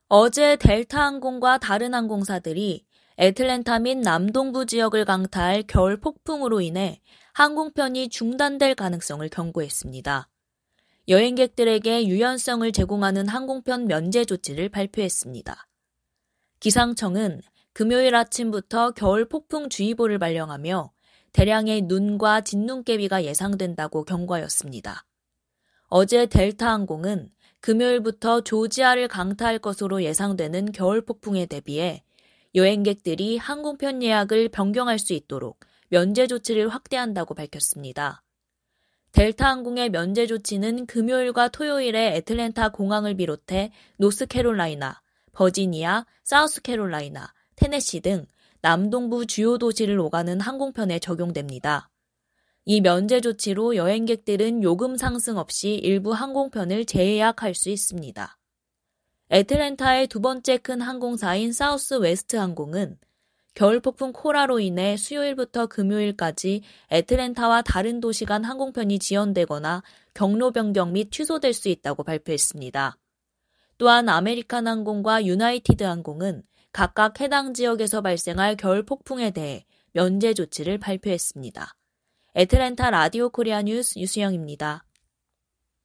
어제 델타 항공과 다른 항공사들이 애틀랜타 및 남동부 지역을 강타할 겨울 폭풍으로 인해 항공편이 중단될 가능성을 경고했습니다. 여행객들에게 유연성을 제공하는 항공편 면제 조치를 발표했습니다. 기상청은 금요일 아침부터 겨울 폭풍주의보를 발령하며 대량의 눈과 진눈깨비가 예상된다고 경고하였습니다. 어제 델타 항공은 금요일부터 조지아를 강타할 것으로 예상되는 겨울 폭풍에 대비해 여행객들이 항공편 예약을 변경할 수 있도록 면제 조치를 확대한다고 밝혔습니다. 델타 항공의 면제 조치는 금요일과 토요일에 애틀랜타 공항을 비롯해 노스캐롤라이나, 버지니아, 사우스캐롤라이나, 테네시 등 남동부 주요 도시를 오가는 항공편에 적용됩니다. 이 면제 조치로 여행객들은 요금 상승 없이 일부 항공편을 재예약할 수 있습니다. 애틀랜타의 두 번째 큰 항공사인 사우스 웨스트 항공은 겨울 폭풍 코라로 인해 수요일부터 금요일까지 애틀랜타와 다른 도시 간 항공편이 지연되거나 경로 변경 및 취소될 수 있다고 발표했습니다. 또한 아메리칸 항공과 유나이티드 항공은 각각 해당 지역에서 발생할 겨울 폭풍에 대해 면제 조치를 발표했습니다. 애틀랜타 라디오 코리아 뉴스 유수영입니다.